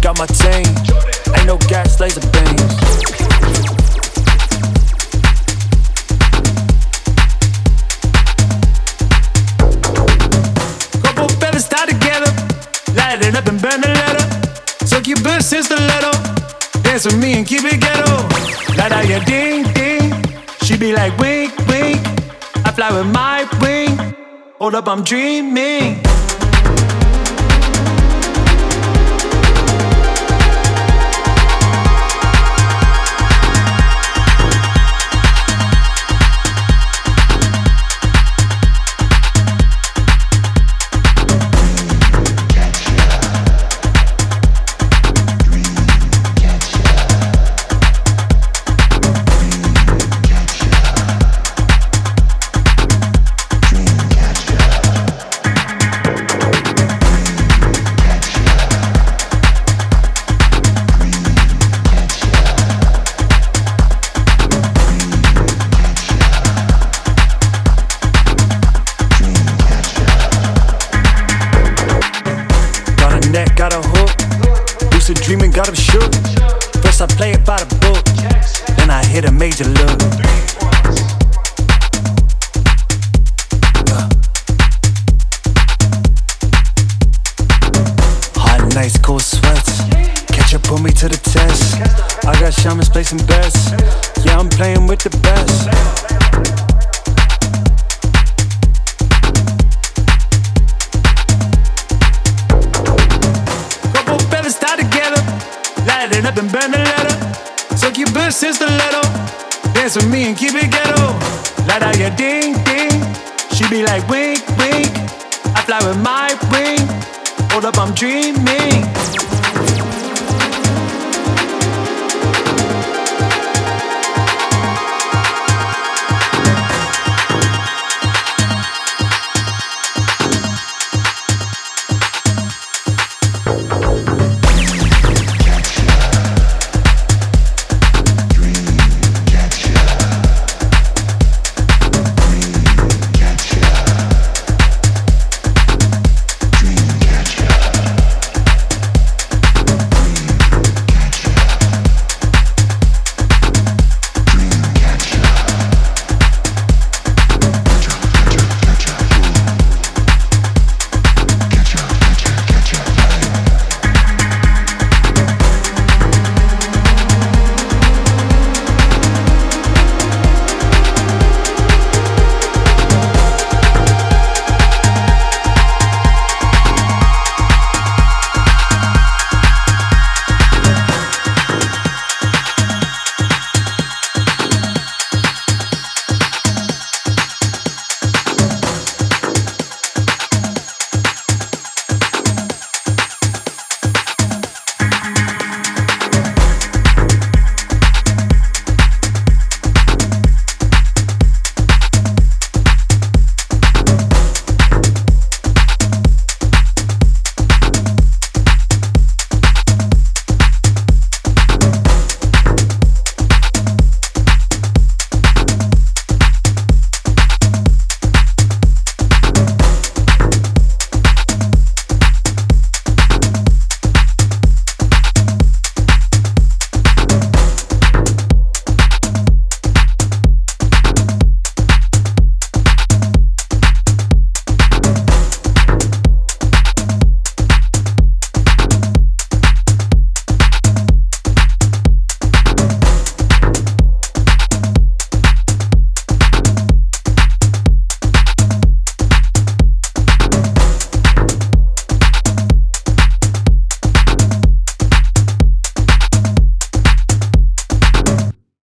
got my team. Ain't no gas, laser beams. Couple fellas tied together, light it up and burn the letter. So keep it sister little, dance with me and keep it ghetto. Light out your ding ding, she be like wink wink. I fly with my wing, hold up I'm dreaming. Got a hook, lucid dreaming got him shook. First I play it by the book, then I hit a major look. Hot nights, cold sweats, catch up, put me to the test. I got shamans placing bets, yeah I'm playing with the best. Light it up and burn the letter. So keep it sister little, dance with me and keep it ghetto. Light out your ding ding, she be like wink wink. I fly with my wing, hold up I'm dreaming.